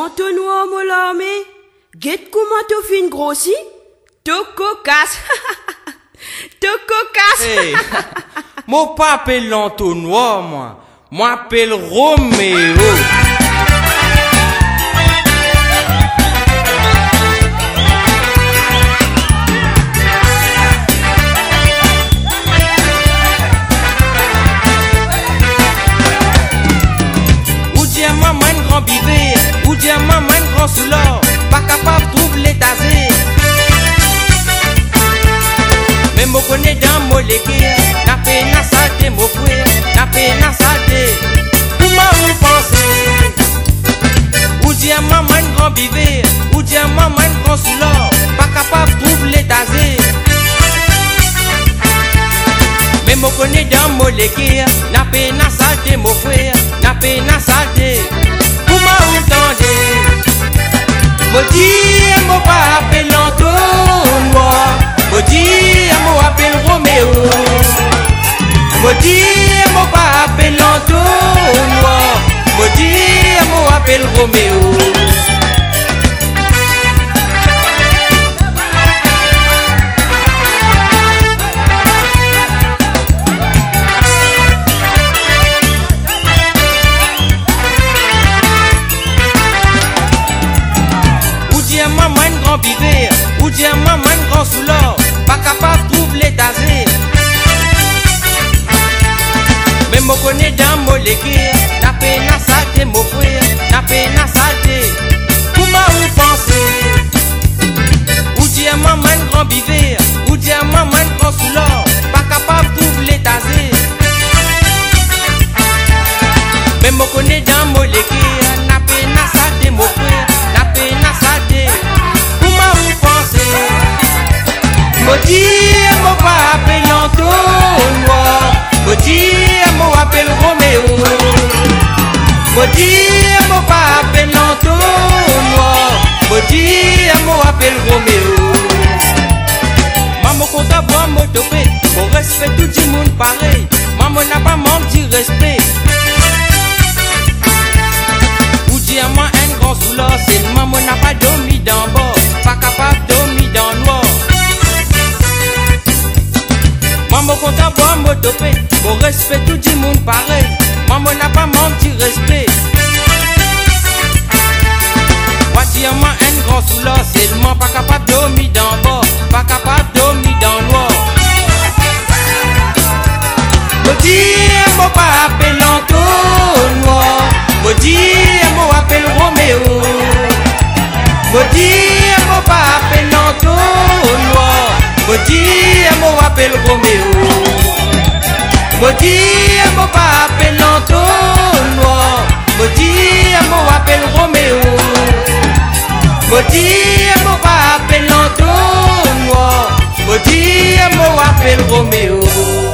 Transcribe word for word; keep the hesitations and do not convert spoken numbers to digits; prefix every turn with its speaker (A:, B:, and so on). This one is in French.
A: L'entonnoir mon l'armée, guette comment tu fin grossi? Tu cocasse. Tu cocasse.
B: Hey, moi pas appelle l'entonnoir, moi. Moi appelle Roméo. Grand bivé, ou diamant, man grand sous l'or, pas capable de trouver l'étasé. Mais moi connais dans mon légué, n'a pas na saleté, mon frère, n'a pas na saleté. Comment vous pensez? Ou diamant, man grand bivé, ou diamant, man grand sous l'or, pas capable de trouver l'étasé. Mais moi connais dans mon légué, n'a pas na saleté, mon frère, n'a pas na saleté. Maudit, mon pas appelle l'entonnoir. Maudit, mon appelle Roméo. Maudit, mon pas appelle l'entonnoir. Maudit, mon appelle Roméo. Grand bivé, ou diamant, man grand sous l'or, pas capable de trouver l'étasé. Mais moi connais dans mon légué, n'a pas na saleté, mon frère, n'a pas na saleté. Comment vous pensez? Ou diamant, man grand bivé, ou diamant, man grand sous l'or, pas capable de trouver l'étasé. Mais moi connais dans mon légué, n'a pas na saleté, mon frère, n'a pas na saleté. Maudit, mon pas appelle l'entonnoir. Maudit, mon appelle Roméo. Maudit, mon pas appelle l'entonnoir. Maudit, mon appelle Roméo. Maman compte boire mon topé, pour respect tout le monde pareil. Maman n'a pas manqué de respect. Ou diamant un grand sous l'or, c'est maman n'a pas dormi d'en bas, pas capable de dormir dans le noir. Maman compte à boire mon topé, pour respect tout le monde pareil. Maman n'a pas menti respect. Moi diamant un grand sous l'or, seulement pas capable de dormir d'en bas, pas capable de dormir dans le noir. Maudit, mon pas appelle l'entonnoir. Maudit, mon appelle Roméo. Maudit, mon pas appelle l'entonnoir. Maudit, mon appelle Roméo. Maudit, mon pas appelle l'entonnoir. Maudit, mon appelle Roméo. Maudit, mon pas appelle l'entonnoir. Maudit, mon appelle Roméo.